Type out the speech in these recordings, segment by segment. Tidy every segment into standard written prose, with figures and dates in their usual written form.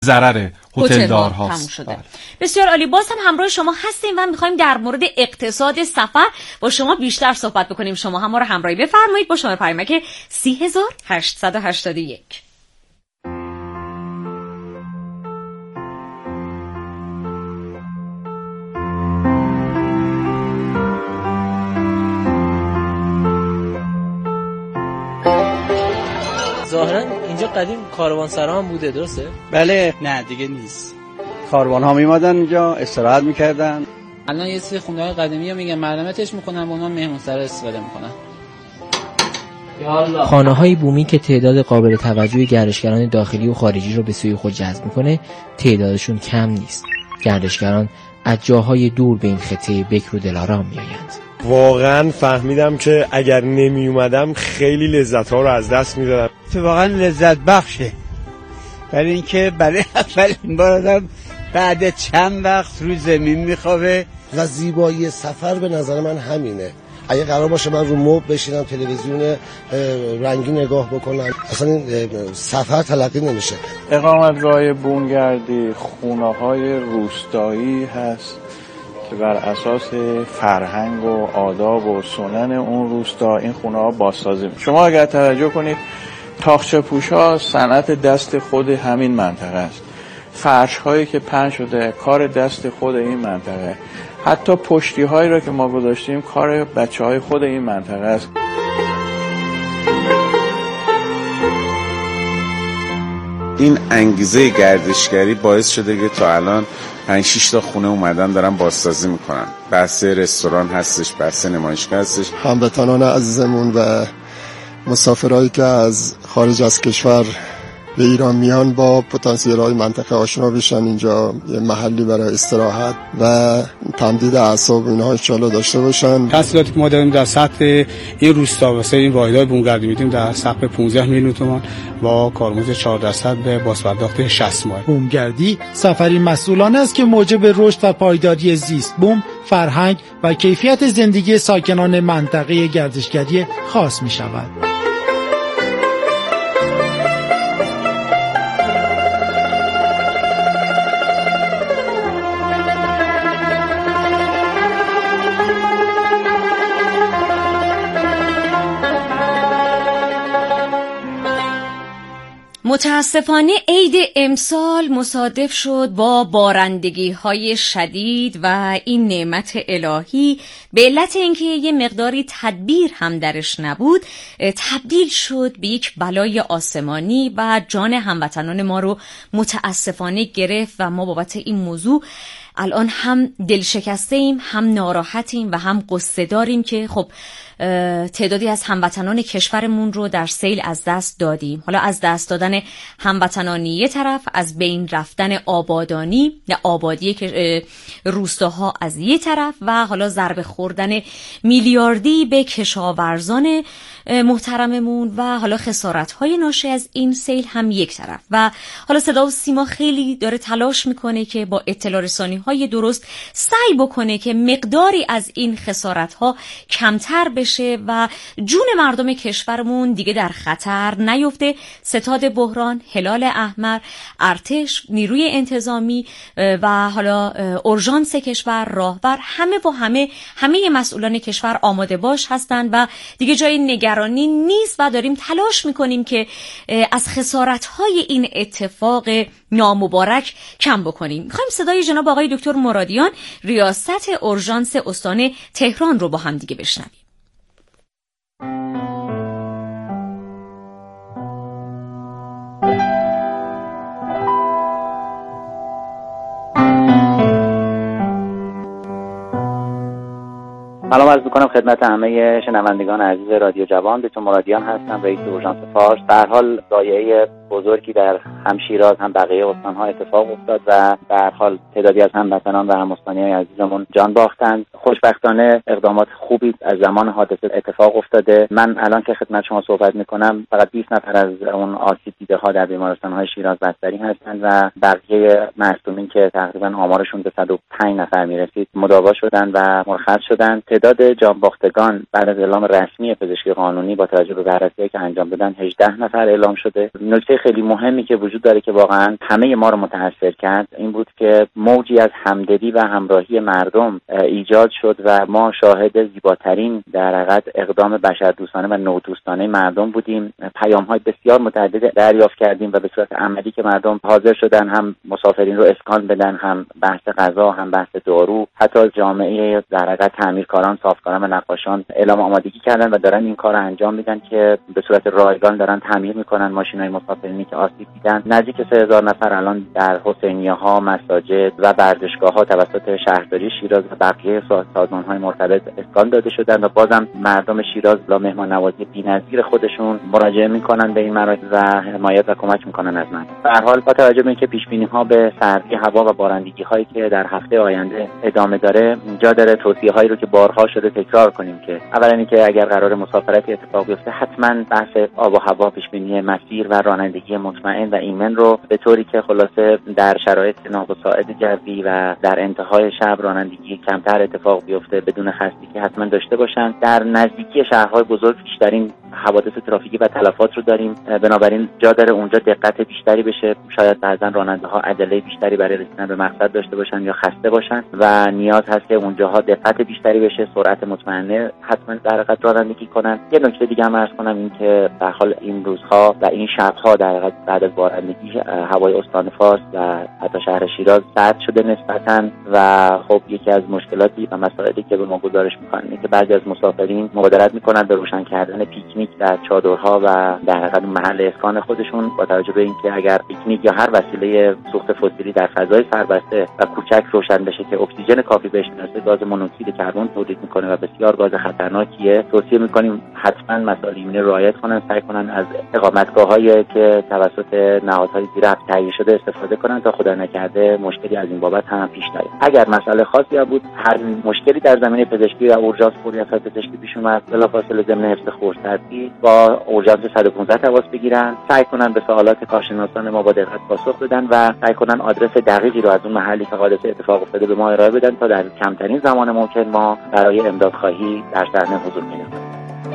ضرر هتلدارهاست. بسیار عالی. باز هم همراه شما هستیم و میخوایم در مورد اقتصاد سفر با شما بیشتر صحبت بکنیم. شما هم ما رو همراهی بفرمایید با شماره پیامک 3881. ظاهرا اینجا قدیم کاروانسرا هم بوده، درسته؟ بله. نه دیگه نیست. کاروان ها میمادن اینجا استراحت میکردن. الان یه سری خونه‌های قدیمی ها میگن مردمتش میکنن با اونها مهمونسرا استفاده میکنن. خانه‌های بومی که تعداد قابل توجهی گردشگران داخلی و خارجی رو به سوی خود جذب میکنه، تعدادشون کم نیست. گردشگران از جاهای دور به این خطه بکر و دلارام میآیند. واقعا فهمیدم که اگر نمی اومدم خیلی لذت ها رو از دست میدادم. واقعا لذت بخشه، برای اینکه برای اولین بار آدم بعد چند وقت روی زمین میخوابه و زیبایی سفر به نظر من همینه. اگه قرار باشه من رو مبل بشینم تلویزیون رنگی نگاه بکنم، اصلا این سفر تلقی نمیشه. اقامتگاه بومگردی خونه‌های روستایی هست که بر اساس فرهنگ و آداب و سنن اون روستا این خونه‌ها بازسازی میشه. شما اگر توجه کنید تاقچه پوش‌ها صنعت دست خود همین منطقه است. فرش‌هایی که پهن شده کار دست خود این منطقه. حتی پشتی‌هایی را که ما گذاشتیم کار بچه‌های خود این منطقه است. این انگیزه گردشگری باعث شده که تا الان 5-6 تا خونه اومدن دارن بازسازی میکنن. بحث رستوران هستش، بحث نمایشگاه هستش. هموطنان عزیزمون و مسافرایی که از خارج از کشور به ایران میان با پتانسیل‌های منطقه آشنا بشن، اینجا یه محلی برای استراحت و تمدید اعصاب اینها ان شاءالله داشته باشن. تحصیلاتی که ما داریم در سطح این روستا واسه این واحدهای بومگردی میدیم در سقف 15 میلیون تومان با کارآموز 4% به بازپرداخت 60 ماه. بومگردی سفری مسئولانه است که موجب رشد و پایداری زیست بوم، فرهنگ و کیفیت زندگی ساکنان منطقه گردشگری خاص می شود. متاسفانه عید امسال مصادف شد با بارندگی‌های شدید و این نعمت الهی به علت اینکه یه مقداری تدبیر هم درش نبود تبدیل شد به یک بلای آسمانی و جان هموطنان ما رو متاسفانه گرفت و ما بابت این موضوع الان هم دل شکسته ایم، هم ناراحتیم و هم قصه داریم که خب تعدادی از هموطنان کشورمون رو در سیل از دست دادیم. حالا از دست دادن هموطنانی یه طرف، از بین رفتن آبادانی یا آبادی روستاها از یه طرف و حالا ضربه خوردن میلیاردی به کشاورزان محترممون و حالا خسارت‌های ناشی از این سیل هم یک طرف. و حالا صدا و سیما خیلی داره تلاش میکنه که با اطلاع رسانی‌های درست سعی بکنه که مقداری از این خسارت‌ها کمتر بشه و جون مردم کشورمون دیگه در خطر نیفته. ستاد بحران، هلال احمر، ارتش، نیروی انتظامی و حالا اورژانس کشور، راهبر، همه مسئولان کشور آماده باش هستن و دیگه جای نگرانی نیست و داریم تلاش میکنیم که از خسارت‌های این اتفاق نامبارک کم بکنیم. میخوایم صدای جناب آقای دکتر مرادیان ریاست اورژانس استان تهران رو با هم دیگه بشنویم. سلام عرض می‌کنم خدمت همه شنوندگان عزیز رادیو جوان. دکتر مرادیان هستم، رئیس اورژانس فارس. در حال ضایعه بزرگی در هم شیراز هم بقیه استان‌ها اتفاق افتاد و در حال تعدادی از هموطنان و هم‌استانی‌های عزیزمون جان باختند. خوشبختانه اقدامات خوبی از زمان حادثه اتفاق افتاده. من الان که خدمت شما صحبت می‌کنم فقط 20 نفر از اون آسیب دیده‌ها در بیمارستان‌های شیراز بستری هستند و بقیه مصدومین که تقریباً آمارشون به 105 نفر میرسید مداوا شدند و مرخص شدند. تعداد جان باختگان بعد از اعلام رسمی پزشکی قانونی با توجه به بررسی‌ای که انجام دادن 18 نفر اعلام شده. نکته خیلی مهمی که وجود وجود داره که واقعا همه ما رو متاثر کرد این بود که موجی از همدلی و همراهی مردم ایجاد شد و ما شاهد زیباترین در حقیقت اقدام بشردوستانه و نودوستانه مردم بودیم. پیام‌های بسیار متعدد دریافت کردیم و به صورت عملی که مردم حاضر شدن هم مسافرین رو اسکان بدن، هم بحث غذا، هم بحث دارو، حتی جامعه در حقیقت تعمیرکاران، صافکاران و نقاشان اعلام آمادگی کردن و دارن این کار رو انجام میدن که به صورت رایگان دارن تعمیر میکنن ماشین‌های مسافرینی که آسیب دیدن. نزدیک 3000 نفر الان در حسینیه‌ها، مساجد و ورزشگاه‌ها توسط شهرداری شیراز و بقیه سازمان‌های مرتبط اسکان داده شدن و بازم مردم شیراز با مهمان نوازی بی‌نظیر خودشون مراجعه میکنن به این مراکز و حمایت و کمک میکنن از من. به هر حال با توجه به اینکه پیش‌بینی‌ها به سردی هوا و بارندگی‌هایی که در هفته آینده ادامه داره، جا داره توصیه‌هایی رو که بارها شده تکرار کنیم که اولا اینکه اگر قرار مسافرتی اتفاق بیفته حتما بحث آب و هوا، پیش‌بینی مسیر و رانندگی مطمئن و ایمن رو به طوری که خلاصه در شرایط نامساعد جوی و در انتهای شب رانندگی کمتر اتفاق بیفته بدون خستگی حتما داشته باشن. در نزدیکی شهرهای بزرگ بیشترین حوادث ترافیکی و تلفات رو داریم، بنابراین جا داره اونجا دقت بیشتری بشه. شاید بعضا راننده‌ها عجله بیشتری برای رسیدن به مقصد داشته باشن یا خسته باشن و نیاز هست که اونجاها دقت بیشتری بشه، سرعت مطمئنه حتما در حقیقت رانندگی کنن. یه نکته دیگه هم عرض کنم این که در حال این روزها و این شب‌ها در حقیقت بعد از بارندگی هوای استان فارس و حتی شهر شیراز سرد شده نسبتاً و خب یکی از مشکلاتی و مسائلی که به ما گزارش می‌کنن اینه که بعضی از مسافرین مبادرت می‌کنن به روشن کردن پیکنیک در چادرها و در حقیقت محل اسکان خودشون با توجه به اینکه اگر پیکنیک یا هر وسیله سوخت فسیلی در فضای سربسته و کوچک روشن بشه که اکسیژن کافی بهش نرسه گاز مونوکسید کربن تولید می‌کنه و بسیار گاز خطرناکیه. توصیه می‌کنیم حتما مسائل ایمنی رعایت کنن، سعی کنن از اقامتگاه‌هایی که توسط نهادهای زیر تهیه شده استفاده کنن تا خدا نکرده مشکلی از این بابت هم پیش نیاد. اگر مسئله خاصی بود، هر مشکلی در زمینه پزشکی و اورژانس فوری اثر پزشکی پیش اومد، بلافاصله ضمن حفظ خورسردی با اورژانس 115 تماس بگیرن، سعی کنن به سوالات کارشناسان ما با دقت پاسخ بدن و سعی کنن آدرس دقیقی رو از اون محلی که حادثه اتفاق افتاده به ما ارائه بدن تا در کمترین زمان ممکن ما برای امداد خواهی در صحنه حضور پیدا کنیم.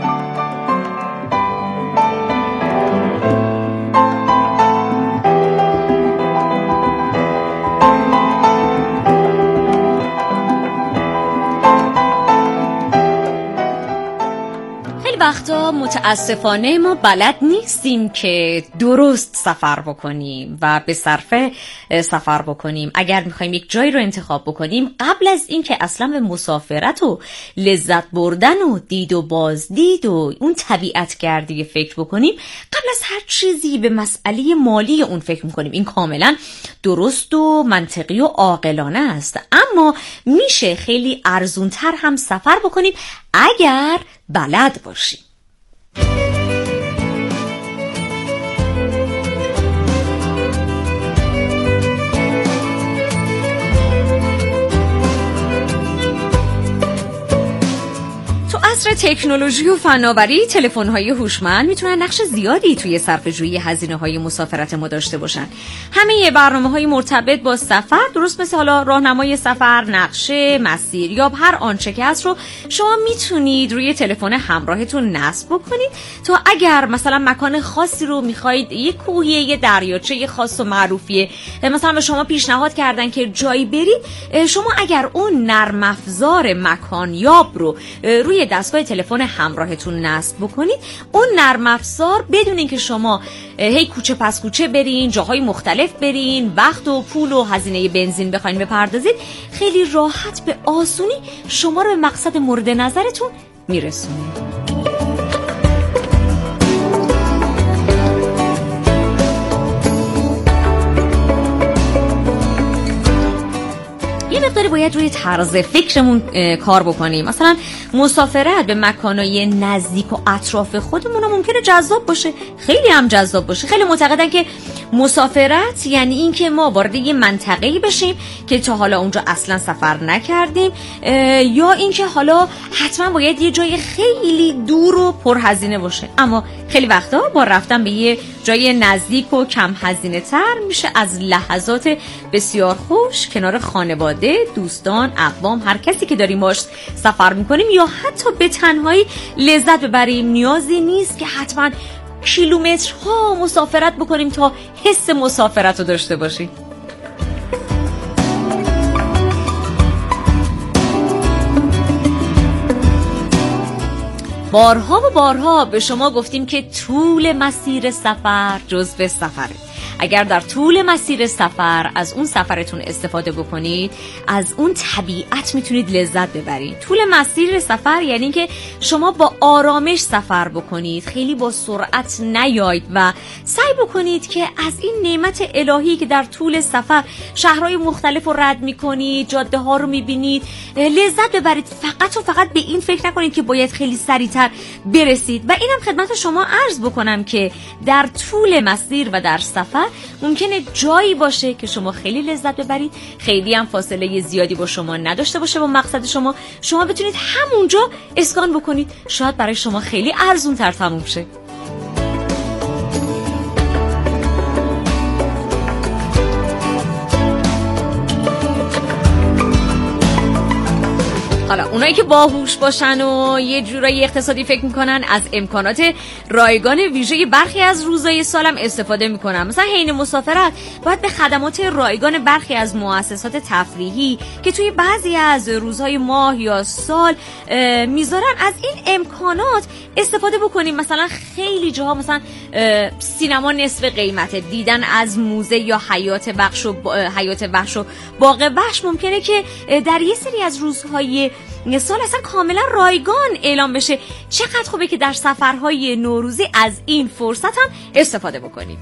وقتا متاسفانه ما بلد نیستیم که درست سفر بکنیم و به صرفه سفر بکنیم. اگر میخوایم یک جایی رو انتخاب بکنیم، قبل از این که اصلا به مسافرت و لذت بردن و دید و بازدید و اون طبیعت گردی فکر بکنیم، قبل از هر چیزی به مسئله مالی اون فکر میکنیم. این کاملا درست و منطقی و عاقلانه است، اما میشه خیلی ارزونتر هم سفر بکنیم اگر بلد باشیم. عصر تکنولوژی و فناوری، تلفن‌های هوشمند میتونن نقش زیادی توی صرفه‌جویی هزینه‌های مسافرت ما داشته باشن. همه برنامه‌های مرتبط با سفر، درست مثل حالا راهنمای سفر، نقشه، مسیریاب، هر آنچه که هست رو شما میتونید روی تلفن همراهتون نصب بکنید تا اگر مثلا مکان خاصی رو میخواید، یه کوهیه، یه دریاچه خاص و معروفیه، مثلا به شما پیشنهاد کردن که جایی برید، شما اگر اون نرم افزار مکانیاب رو روی دستگاه تلفن همراهتون نصب بکنید، اون نرم افزار بدون اینکه شما هی کوچه پس کوچه برین، جاهای مختلف برین، وقت و پول و هزینه بنزین بخواید بپردازید، خیلی راحت به آسونی شما رو به مقصد مورد نظرتون میرسونه. مقداری باید روی طرز فکرمون کار بکنیم. مثلا مسافرت به مکانهای نزدیک و اطراف خودمون ممکنه جذاب باشه، خیلی هم جذاب باشه. خیلی معتقدن که مسافرت یعنی این که ما وارد یه منطقه‌ای بشیم که تا حالا اونجا اصلا سفر نکردیم، یا این که حالا حتما باید یه جای خیلی دور و پرهزینه باشه. اما خیلی وقتا با رفتن به یه جای نزدیک و کم هزینه تر میشه از لحظات بسیار خوش کنار خانواده، دوستان، اقوام، هر کسی که داریم باش سفر میکنیم یا حتی به تنهایی لذت ببریم. نیازی نیست که حتما کیلومترها مسافرت بکنیم تا حس مسافرت رو داشته باشیم. بارها و بارها به شما گفتیم که طول مسیر سفر جزو سفره. اگر در طول مسیر سفر از اون سفرتون استفاده بکنید، از اون طبیعت میتونید لذت ببرید. طول مسیر سفر یعنی که شما با آرامش سفر بکنید، خیلی با سرعت نیاید و سعی بکنید که از این نعمت الهی که در طول سفر شهرهای مختلف رو رد میکنید، جاده ها رو میبینید، لذت ببرید. فقط و فقط به این فکر نکنید که باید خیلی سریعتر برسید. و اینم خدمت شما عرض بکنم که در طول مسیر و در سفر ممکنه جایی باشه که شما خیلی لذت ببرید، خیلی هم فاصله زیادی با شما نداشته باشه با مقصد شما بتونید همونجا اسکان بکنید، شاید برای شما خیلی ارزون تر تموم شه. حالا اونایی که باهوش باشن و یه جورایی اقتصادی فکر میکنن، از امکانات رایگان ویژه برخی از روزهای سالم استفاده میکنن. مثلا حین مسافرت باید به خدمات رایگان برخی از مؤسسات تفریحی که توی بعضی از روزهای ماه یا سال میذارن از این امکانات استفاده بکنیم. مثلا خیلی جاها مثلا سینما نصف قیمته، دیدن از موزه یا حیات وحش و باغ وحش ممکنه که در یه سری از روزهای سال اصلا کاملا رایگان اعلام بشه. چقدر خوبه که در سفرهای نوروزی از این فرصت هم استفاده بکنیم.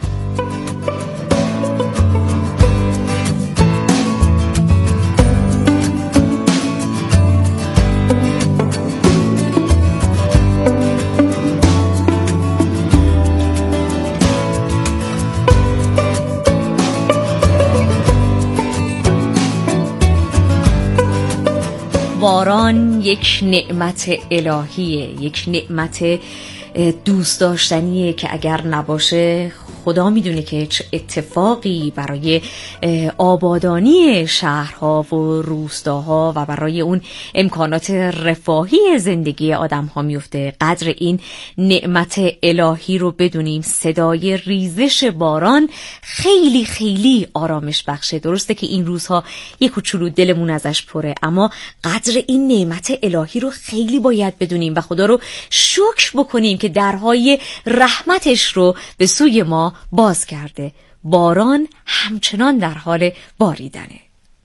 باران یک نعمت الهیه، یک نعمت دوست داشتنیه که اگر نباشه خدا میدونه که چه اتفاقی برای آبادانی شهرها و روستاها و برای اون امکانات رفاهی زندگی آدم‌ها میفته. قدر این نعمت الهی رو بدونیم. صدای ریزش باران خیلی خیلی آرامش بخشه. درسته که این روزها یک کوچولو دلمون ازش پره، اما قدر این نعمت الهی رو خیلی باید بدونیم و خدا رو شکر بکنیم که درهای رحمتش رو به سوی ما باز کرده. باران همچنان در حال باریدنه.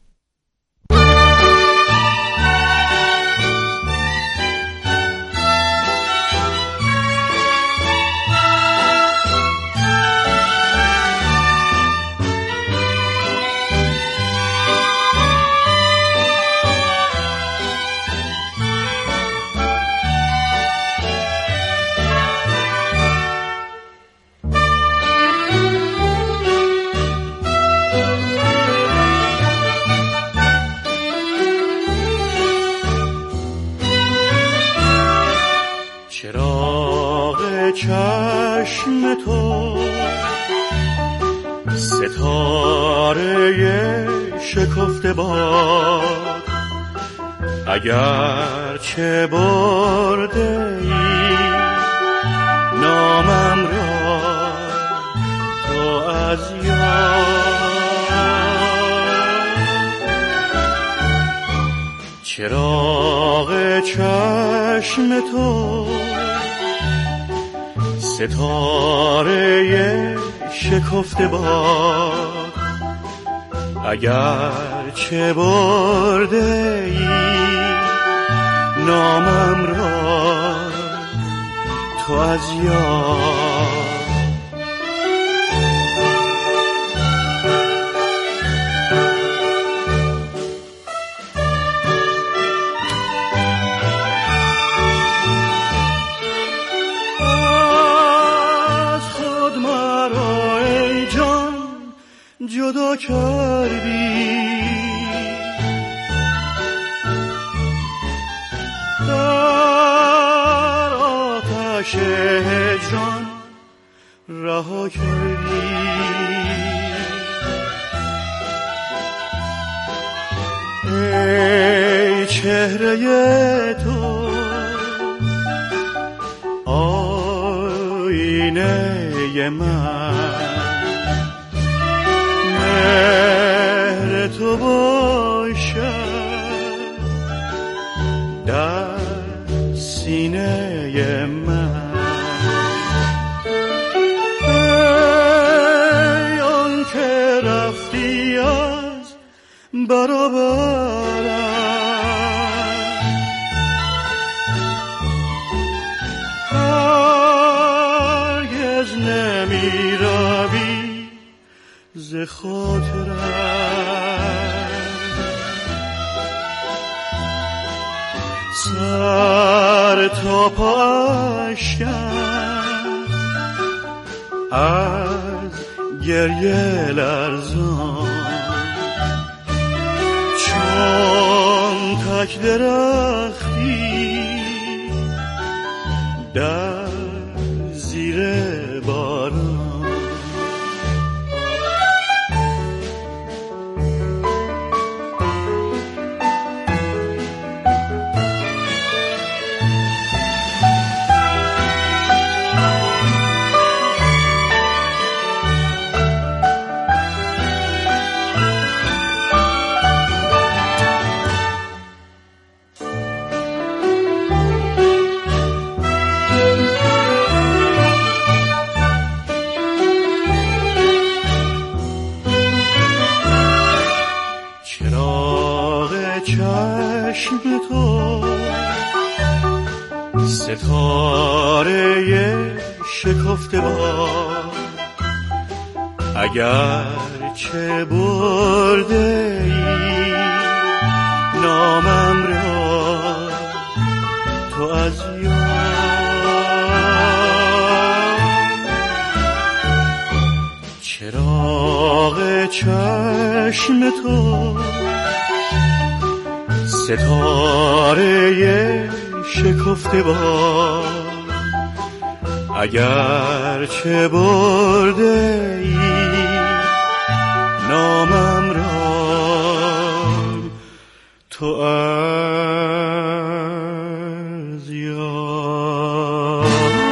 چشم تو ستاره شکفته باد، اگر چه برده ای نامم را تو از یاد. چراغ چشم تو ستاره شکفته باد، اگر چه برده ای نامم را تو از یاد. جدا کردی در آتش هجران رها کردی. ای چهره تو آینه سینه من، مهر تو باشد در سینه من. ای آن که رفتی از برابرم، هرگز نمی روی ز خاطرم، سر تا پا اشکم از گریه لرزان، چون تک درختی در زیر باران. چشم تو ستاره شکفته باد، اگر چه برده ای نامم را تو از یاد. چراغ چشم تو ستاره شکفته باد، اگر چه برده ای نامم را تو از یاد.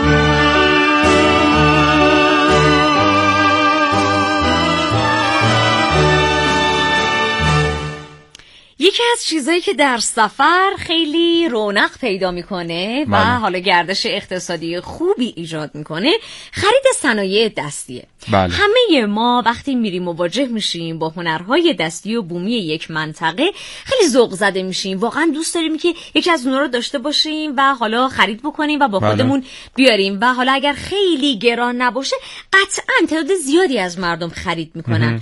یکی از چیزایی که در سفر خیلی رونق پیدا میکنه و حالا گردش اقتصادی خوبی ایجاد میکنه خرید صنایع دستیه. بله. همه ما وقتی میریم مواجه میشیم با هنرهای دستی و بومی یک منطقه خیلی ذوق زده میشیم، واقعا دوست داریم که یکی از اونها رو داشته باشیم و حالا خرید بکنیم و با خودمون بیاریم و حالا اگر خیلی گران نباشه قطعا تعداد زیادی از مردم خرید میکنن.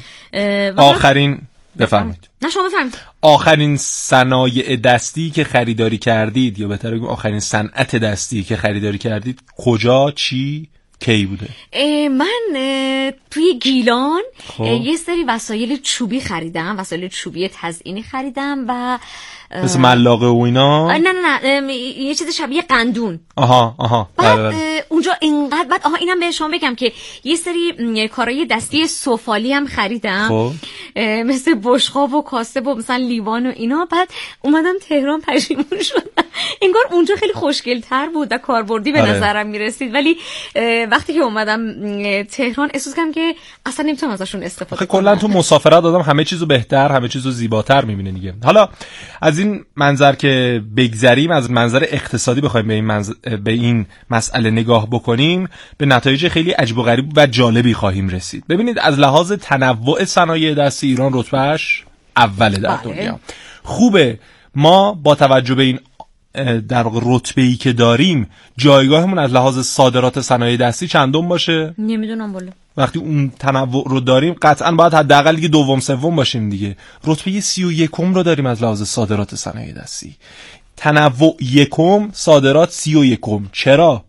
آخرین بفرمایید. نه شما بفرمایید. آخرین صنایع دستی که خریداری کردید یا بهتر بگم آخرین صنعت دستی که خریداری کردید کجا، چی، کی بوده؟ من توی گیلان یه سری وسایل چوبی خریدم، وسایل چوبی تزئینی خریدم و مثل ملاقه و اینا. نه یه چیز شبیه قندون. آها بعد اونجا اینقدر بعد اینم به شما بگم که یه سری کارهای دستی سفالی هم خریدم، مثل بشقاب و کاسه و مثلا لیوان و اینا. بعد اومدم تهران پشیمون شدم، انگار اونجا خیلی خوشگل‌تر بود و کاربردی به نظرم میرسید، ولی وقتی که اومدم تهران احساس کردم که اصلا نمیتونم ازشون استفاده کنم. کلا تو مسافرت آدم همه چیزو بهتر، همه چیزو زیباتر میبینه دیگه. حالا از این منظر که بگذریم، از منظر اقتصادی بخوایم به این مسئله نگاه بکنیم، به نتایج خیلی عجیب و غریب و جالبی خواهیم رسید. ببینید از لحاظ تنوع صنایع دستی ایران رتبهش اوله در دنیا. خوبه ما با توجه به این در رتبه‌ای که داریم جایگاهمون از لحاظ صادرات صنایع دستی چندم باشه؟ نمیدونم والا. وقتی اون تنوع رو داریم قطعاً باید حداقل دیگه دوم سوم باشیم دیگه. رتبه 31 رو داریم از لحاظ صادرات صنایع دستی. تنوع یکم، صادرات 31. چرا؟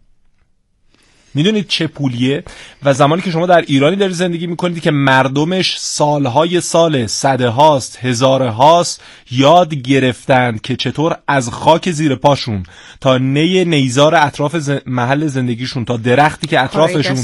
میدونید چه پولیه؟ و زمانی که شما در ایرانی داری زندگی میکنید که مردمش سالهای سال، صده هاست، هزاره هاست یاد گرفتند که چطور از خاک زیر پاشون تا نیزار اطراف محل زندگیشون تا درختی که اطرافشون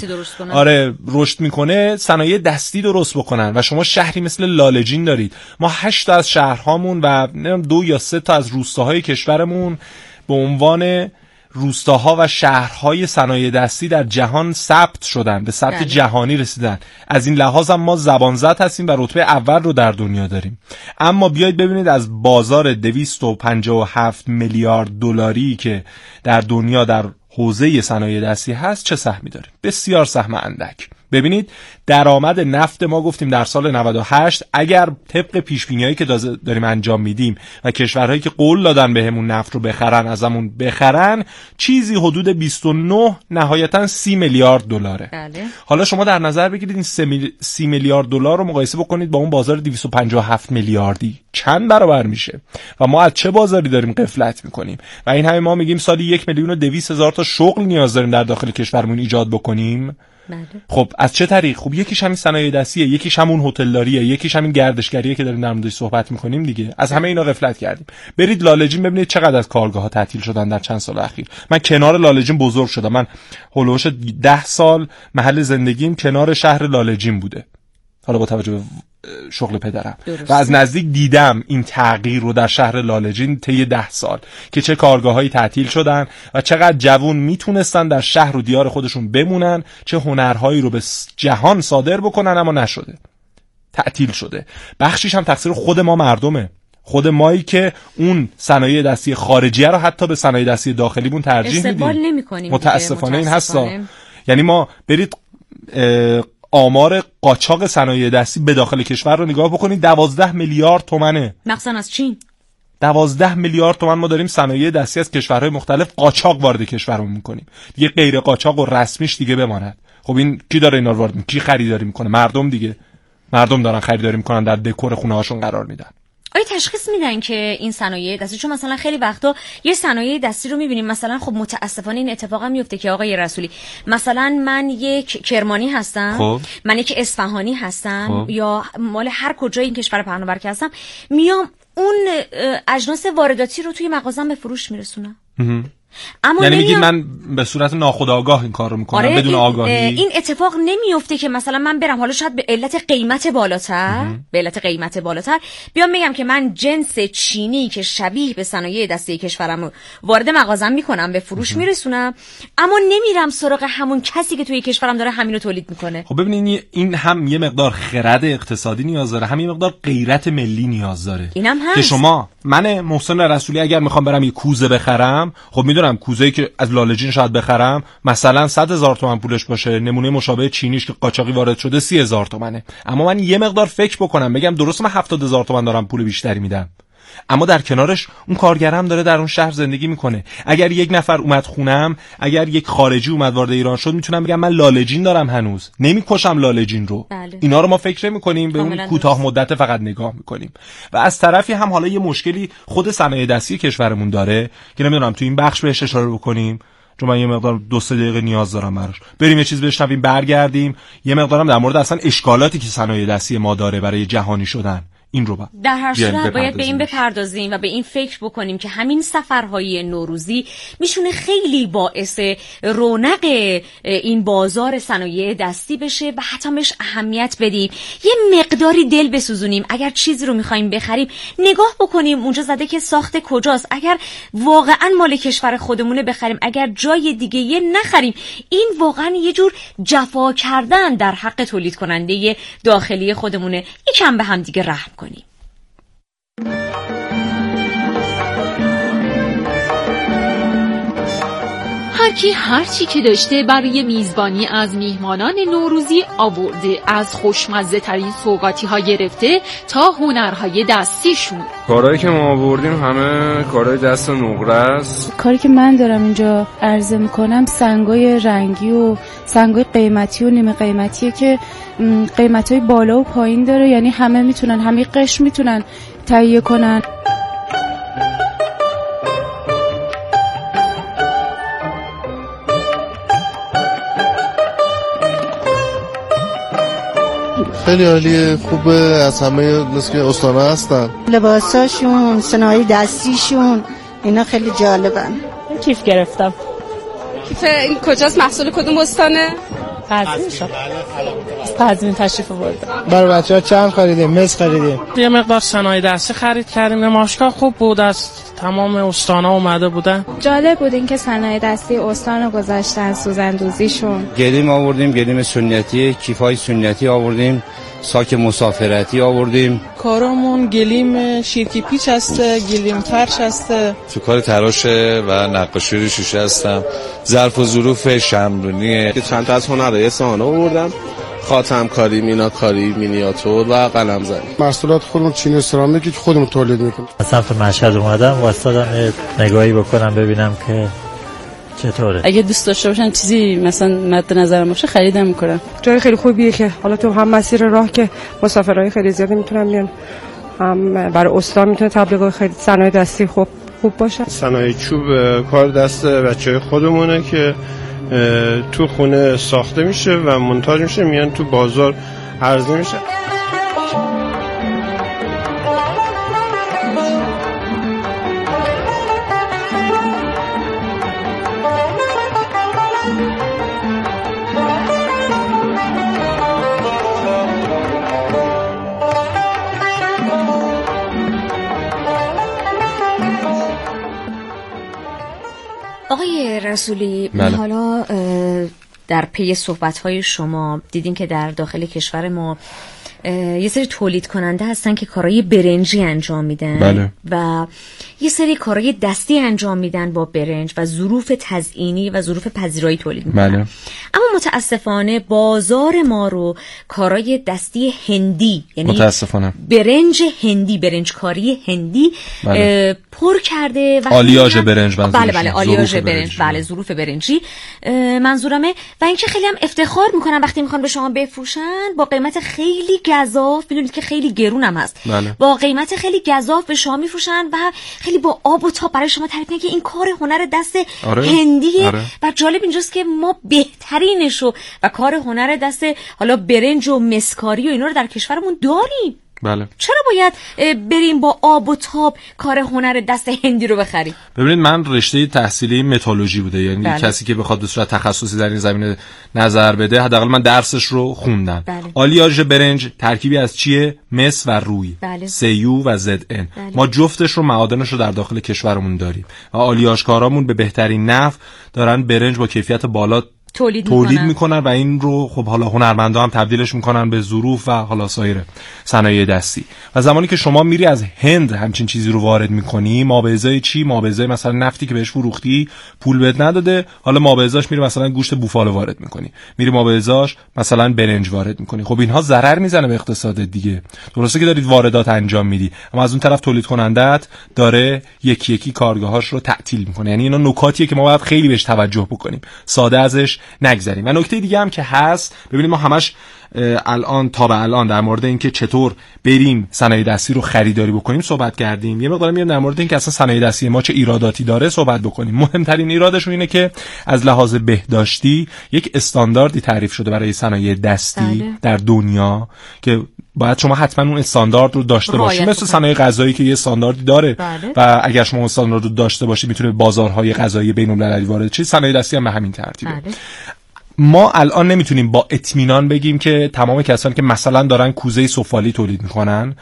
رشد میکنه صنایع دستی درست بکنن. و شما شهری مثل لاله‌جین دارید، ما 8 تا از شهرهامون و 2 یا 3 تا از روستاهای کشورمون به عنوان روستاها و شهرهای صنایع دستی در جهان ثبت شدن، به ثبت جهانی رسیدن. از این لحاظ هم ما زبانزد هستیم و رتبه اول رو در دنیا داریم. اما بیایید ببینید از بازار 257 میلیارد دلاری که در دنیا در حوزه صنایع دستی هست چه سهمی داریم؟ بسیار سهم اندک. ببینید درآمد نفت ما گفتیم در سال 98 اگر طبق پیش‌بینی‌هایی که داریم انجام میدیم و کشورهایی که قول دادن بهمون نفت رو بخرن ازمون بخرن، چیزی حدود 29 نهایتاً 30 میلیارد دلاره. بله. حالا شما در نظر بگیرید این 30 میلیارد دلار رو مقایسه بکنید با اون بازار 257 میلیاردی، چند برابر میشه؟ و ما از چه بازاری داریم غفلت میکنیم؟ و این همه ما میگیم سالی 1,200,000 تا شغل نیاز داریم در داخل کشورمون ایجاد بکنیم. خب از چه طریق؟ خب یکیش همین صنایع دستیه، یکیش همون هتلداریه، یکیش همین گردشگریه که داریم در موردش صحبت میکنیم دیگه. از همه اینا غفلت کردیم. برید لاله‌جین ببینید چقدر از کارگاه‌ها تعطیل شدن در چند سال اخیر. من کنار لاله‌جین بزرگ شدم. من هولوش 10 سال محل زندگیم کنار شهر لاله‌جین بوده. حالا با توجه به شغل پدرم و از نزدیک دیدم این تغییر رو در شهر لاله‌جین طی 10 سال که چه کارگاه‌هایی تعطیل شدن و چقدر جوون میتونستن در شهر و دیار خودشون بمونن، چه هنرهایی رو به جهان صادر بکنن، اما نشده، تعطیل شده. بخشیش هم تقصیر خود ما مردمه، خود مایی که اون صنایع دستی خارجیه رو حتی به صنایع دستی داخلیمون ترجیح میدیم. متاسفانه این هستا. یعنی ما برید آمار قاچاق صنایع دستی به داخل کشور رو نگاه بکنید، 12 میلیارد تومنه. مخصوصا از چین 12 میلیارد تومان ما داریم صنایع دستی از کشورهای مختلف قاچاق وارد کشورمون میکنیم. دیگه غیر قاچاق و رسمیش دیگه بماند. خب این کی داره اینا رو وارد میکنه؟ کی خریداری میکنه؟ مردم دیگه. مردم دارن خریداری میکنن، در دکور خونه هاشون قرار میدن. آیا تشخیص میدن که این صنایع دستی، چون مثلا خیلی وقتا یه صنایع دستی رو میبینیم، مثلا خب متاسفانه این اتفاقا میفته که آقای رسولی مثلا من یک کرمانی هستم، خب. من یک اصفهانی هستم، خب. یا مال هر کجای این کشور پهناور که هستم، میام اون اجناس وارداتی رو توی مغازم به فروش میرسونم. اما یعنی میگید من به صورت ناخودآگاه این کار رو میکنم؟ آره، بدون آگاهی این اتفاق نمیفته که مثلا من برم حالا شاید به علت قیمت بالاتر بیام بگم که من جنس چینی که شبیه به صنایع دستی کشورم رو وارد مغازم میکنم به فروش میرسونم، اما نمیرم سراغ همون کسی که توی کشورم داره همین رو تولید میکنه. خب ببینید این هم یه مقدار خرد اقتصادی نیاز داره، هم یه مقدار غیرت ملی نیاز داره. اینم هست که شما من محسن رسولی اگر میخوام برم یه کوزه بخرم، خب میدونم کوزه‌ای که از لاله‌جین شاید بخرم مثلا 100,000 تومان پولش باشه، نمونه مشابه چینیش که قاچاقی وارد شده 30,000 تومانه. اما من یه مقدار فکر بکنم بگم درست من 70,000 تومان دارم پول بیشتری میدم، اما در کنارش اون کارگرم داره در اون شهر زندگی میکنه. اگر یک نفر اومد خونم، اگر یک خارجی اومد وارد ایران شد، میتونم بگم من لاله‌جین دارم، هنوز نمیکشم لاله‌جین رو. بله. اینا رو ما فکر میکنیم، به اون کوتاه مدت فقط نگاه میکنیم. و از طرفی هم حالا یه مشکلی خود صنایع دستی کشورمون داره که نمیدونم تو این بخش بهش اشاره بکنیم، چون من یه مقدار 2-3 دقیقه نیاز دارم براش. بریم یه چیز بشنویم برگردیم، یه مقدارم در مورد اصلا اشکالاتی که صنایع دستی ما داره برای جهانی شدن این رو در هر صورت باید به این بپردازیم و به این فکر بکنیم که همین سفرهای نوروزی میشونه خیلی باعث رونق این بازار صنایع دستی بشه و حتی بهش اهمیت بدیم، یه مقداری دل بسوزونیم. اگر چیزی رو میخوایم بخریم نگاه بکنیم اونجا زده که ساخت کجاست، اگر واقعا مال کشور خودمونه بخریم، اگر جای دیگه یه نخریم. این واقعا یه جور جفا کردن در حق تولید کننده داخلی خودمونه. یکم به هم دیگه رحم کنیم. هر کی هر چی که داشته برای میزبانی از میهمانان نوروزی آورده، از خوشمزه ترین سوغاتی ها گرفته تا هنرهای دستیشون. کارهایی که ما آوردیم همه کارهای دست و نقره است. کاری که من دارم اینجا عرضه میکنم سنگای رنگی و سنگای قیمتی و نیمه قیمتیه که قیمتای بالا و پایین داره، یعنی همه میتونن، همه قشر میتونن تهیه کنن. خیلی عالیه، خوبه، از همه مثل که استانا هستن. لباساشون، صنایع دستیشون اینا خیلی جالبن. کیف گرفتم. کیف این کجاست؟ محصول کدوم استانه؟ قزوین تشریف آوردم. برای بچه‌ها چند خریدیم؟ مس خریدیم. یه مقدار صنایع دستی خرید کردیم. نمایشگاه خوب بود، از تمام استانا اومده بودن. جالب بود این که صنایع دستی استان رو گذاشتن، سوزندوزیشون. گلیم آوردیم، گلیم سنتی، کیفای سنتی آوردیم، ساک مسافرتی آوردیم. کارامون گلیم شیرکی پیچ هسته، گلیم فرش هسته. تو کار تراش و نقاشی شیشه هستم. ظرف و ظروف شمرونیه. چند تا از هنرهای صحنه آوردم، خاتم کاری، میناکاری، مینیاتور و قلم زنی. محصولات خودمون چینی سرامیکی که خودمون تولید میکنیم. از سمت مشهد اومدم واسطادم نگاهی بکنم ببینم که چطوره. اگه دوست داشته باشن چیزی مثلا مد نظرم باشه خریدم میکنم. جای خیلی خوبیه که حالا تو هم مسیر راه که مسافرای خیلی زیادی میتونن بیان، هم برای استان میتونه تبلیغات خیلی صنایع دستی خوب باشه. صنایع چوب کار دست بچهای خودمونه که تو خونه ساخته میشه و مونتاژ میشه، میان تو بازار عرضه میشه. آقای رسولی، بله. حالا در پی صحبت‌های شما دیدیم که در داخل کشور ما یه سری تولید کننده هستن که کارهای برنجی انجام میدن. بله. و یه سری کارهای دستی انجام میدن با برنج و ظروف تزیینی و ظروف پذیرایی تولید میکنن. بله. اما متاسفانه بازار ما رو کارهای دستی هندی، یعنی متاسفانه برنج هندی، برنج کاری هندی بله. پر کرده و آلیاژ برنج. بله آلیاژ برنج، بله ظروف برنجی منظورمه. و اینکه خیلی هم افتخار میکنن وقتی میخوان به شما بفروشن با قیمت خیلی گزاف، میدونید که خیلی گرون هم هست. بله. با قیمت خیلی گزاف به شما میفروشن و خیلی با آب و تاب برای شما تعریف میکنن که این کار هنر دست هندیه. آره. و جالب اینجاست که ما بهترینشو و کار هنر دست حالا برنج و مسکاری و اینا رو در کشورمون داریم. بله. چرا باید بریم با آب و تاب کار هنر دست هندی رو بخریم؟ ببینید من رشته تحصیلی متالورژی بوده، یعنی بله. کسی که بخواد به صورت تخصصی در این زمینه نظر بده حداقل من درسش رو خوندم. بله. آلیاژ برنج ترکیبی از چیه؟ مس و روی. بله. سیو و زد ان. بله. ما جفتش رو معادنش رو در داخل کشورمون داریم و آلیاژکارامون به بهترین نحو دارن برنج با کیفیت بالا تولید میکنن و این رو خب حالا هنرمندا هم تبدیلش میکنن به ظروف و حالا سایر صنایع دستی. و زمانی که شما میری از هند همچین چیزی رو وارد میکنی، ما به ازای چی؟ ما به ازای مثلا نفتی که بهش فروختی پول بهت نداده، حالا ما به ازاش میری مثلا گوشت بوفالو وارد میکنی، میری ما به ازاش مثلا برنج وارد میکنی. خب اینها ضرر میزنه به اقتصاد دیگه. درسته که دارید واردات انجام میدی، اما از اون طرف تولید کنندت داره یکی یکی کارگاهاش رو تعطیل میکنه. یعنی اینا نکاتیه که ما باید خیلی بهش توجه بکنیم، ساده ازش نگذریم. و نکته دیگه هم که هست، ببینید ما همش الان تا به الان در مورد اینکه چطور بریم صنایع دستی رو خریداری بکنیم صحبت کردیم. یه مقدار میام در مورد اینکه اصلا صنایع دستی ما چه ایراداتی داره صحبت بکنیم. مهمترین ایرادش اینه که از لحاظ بهداشتی یک استانداردی تعریف شده برای صنایع دستی بله. در دنیا که باید شما حتما اون استاندارد رو داشته باشید، مثل صنایع غذایی که یه استانداردی داره. بله. و اگر شما استاندارد رو داشته باشید میتونه بازارهای غذایی بین‌المللی وارد شه. صنایع دستی هم به همین ترتیبه. بله. ما الان نمیتونیم با اطمینان بگیم که تمام کسانی که مثلا دارن کوزه سفالی تولید میکنن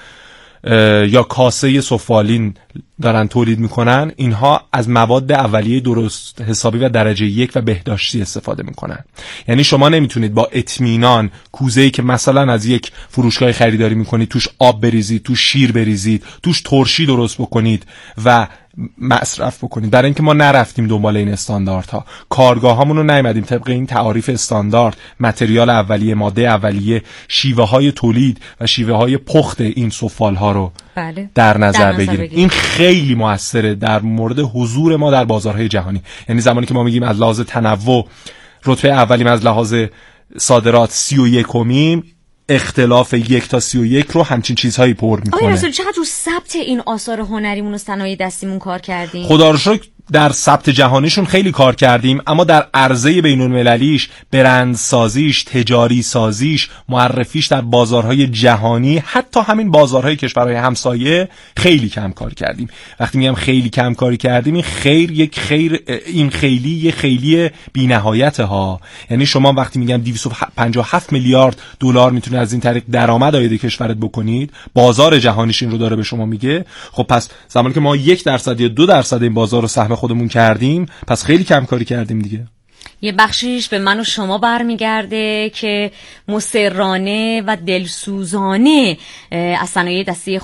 یا کاسه سفالین دارن تولید میکنن، اینها از مواد اولیه درست حسابی و درجه 1 و بهداشتی استفاده میکنن. یعنی شما نمیتونید با اطمینان کوزه‌ای که مثلا از یک فروشگاه خریداری میکنید توش آب بریزید، توش شیر بریزید، توش ترشی درست بکنید و مصرف بکنید. برای اینکه ما نرفتیم دنبال این استانداردها، کارگاهامون رو نیامدیم طبق این تعاریف استاندارد، متریال اولیه، ماده اولیه، شیوه های تولید و شیوه های پخت این سفال ها رو بله. در نظر بگیریم. این خیلی موثره در مورد حضور ما در بازارهای جهانی. یعنی زمانی که ما میگیم از لحاظ تنوع رتبه اولیم، از لحاظ صادرات 31میم، اختلاف 1 تا 31 رو همچین چیزهایی پر میکنه. آقای رسول چقدر رو ثبت این آثار هنریمون و صنایع دستیمون کار کردیم؟ خدا رو شکر در ثبت جهانیشون خیلی کار کردیم، اما در عرضه بین‌المللیش، برندسازیش، تجاری سازیش، معرفیش در بازارهای جهانی، حتی همین بازارهای کشورهای همسایه خیلی کم کار کردیم. وقتی میگم خیلی کم کاری کردیم، این خیلی بی‌نهایته ها. یعنی شما وقتی میگم 257 میلیارد دلار میتونه از این طریق درآمد عاید کشورت بکنید، بازار جهانیش این رو داره به شما میگه. خب پس زمانی که ما 1% یا 2% این بازار رو سهم خودمون کردیم، پس خیلی کم کاری کردیم دیگه. یه بخشیش به من و شما برمیگرده که مصرانه و دلسوزانه از صنایع دستی